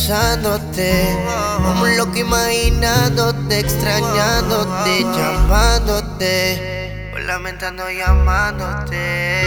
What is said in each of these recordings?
pensándote, como un loco imaginándote, extrañándote, llamándote, lamentando llamándote.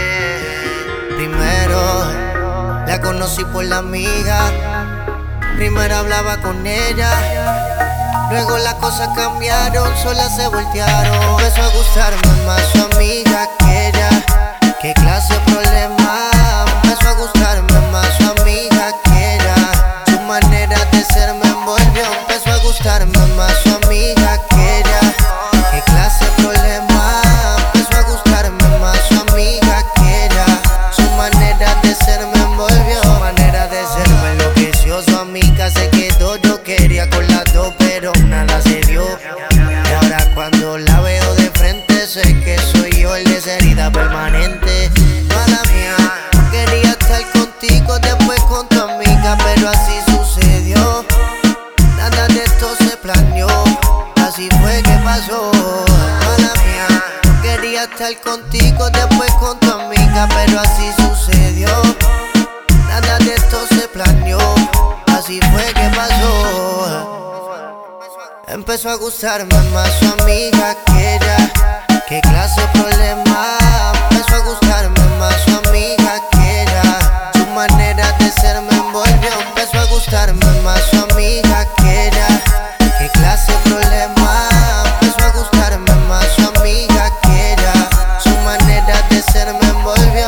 Primero la conocí por la amiga, primero hablaba con ella, luego las cosas cambiaron, solas se voltearon. Empezó a gustarme más su amiga que ella. ¿Qué clase de problema? Empezó a gustarme más su amiga que ella. Su manera de ser me envolvió. Empezó a gustarme más su amiga que ella. ¿Qué clase de problema? Empezó a gustarme más su amiga que ella. Su manera de ser me envolvió. Su manera de ser me enloqueció. Su amiga se quedó. Yo quería con las dos, pero nada se dio. Y ahora cuando la veo de frente, sé que soy yo el de esa herida permanente. Mala mía, quería estar contigo, después con tu amiga, pero así sucedió. Nada de esto se planeó, así fue que pasó. Mala mía, quería estar contigo, después con tu amiga, pero así sucedió. Nada de esto se planeó, así fue que pasó. Empezó a gustarme más su amiga que ella. ¿Qué clase de problema? Empezó a gustarme más su amiga que ella. Su manera de ser me envolvió. Empezó a gustarme más su amiga que ella. ¿Qué clase de problema? Empezó a gustarme más su amiga que ella. Su manera de ser me envolvió.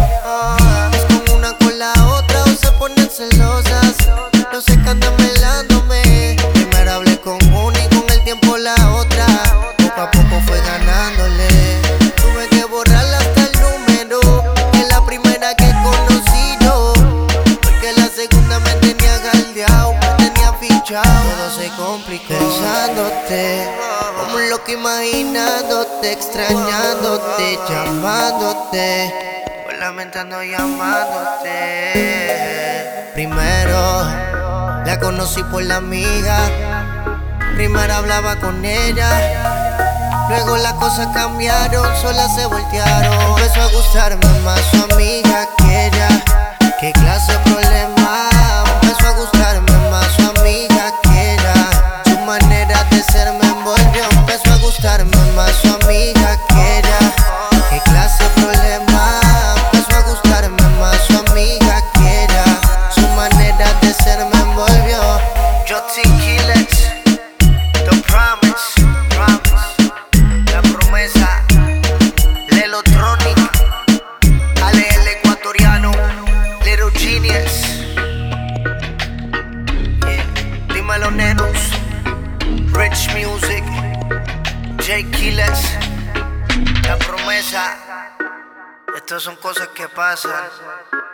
Es como una con la otra, o se ponen celosas. No sé que andan melándome. Primero hablé con una y con el tiempo la otra. Poco a poco fue ganándole. Tuve que borrarla hasta el número. Es la primera que he conocido, porque la segunda me tenía galdeado, me tenía fichado. Todo se complicó pensándote, como un loco imaginándote, extrañándote, llamándote, lamentando llamándote. Primero la conocí por la amiga, primero hablaba con ella, luego las cosas cambiaron, solas se voltearon. Empezó a gustarme más su amiga que ella. ¿Qué clase de problema? Empezó a gustarme más su amiga que ella. Su manera de ser me envolvió. Empezó a gustarme más su amiga que ella. ¿Qué clase de problema? Empezó a gustarme más su amiga que ella. Su manera de ser me envolvió. J.T. Killers, The Promise, La Promesa, Lelotronic, Ale el ecuatoriano, Little Genius, Dímelo Nenos, Rich Music, J. Killers, La Promesa. Estas son cosas que pasan.